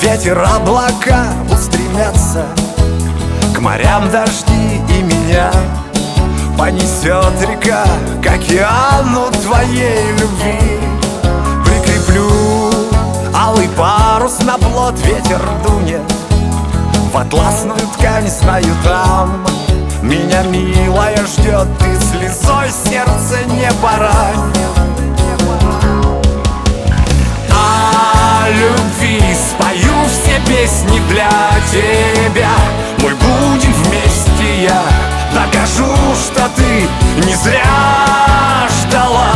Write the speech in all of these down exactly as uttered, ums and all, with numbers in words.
ветер, облака устремятся к морям, дожди и меня понесет река к океану твоей любви. Прикреплю алый парус на плот, ветер дунет в атласную ткань, знаю, там меня, милая, ждет, ты слезой сердце не порань. О любви спою все песни для тебя, мы будем вместе, я докажу, что ты не зря ждала.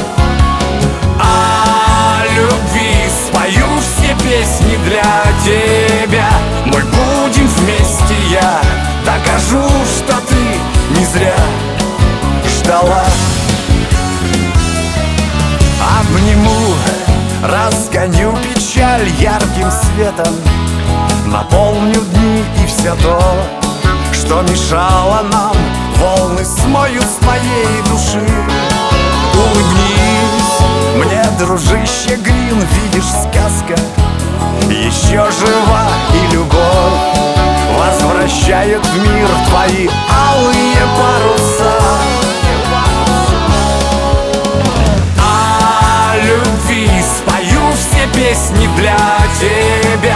О любви спою все песни для тебя, мы будем вместе, я докажу, что ты не зря ждала. Обниму, разгоню печаль ярким светом, наполню дни и все то, что мешало нам, волны смоют с твоей души. Улыбнись мне, дружище Грин, видишь, сказка еще жива, и любовь возвращает в мир твои алые паруса. О любви спою все песни для тебя,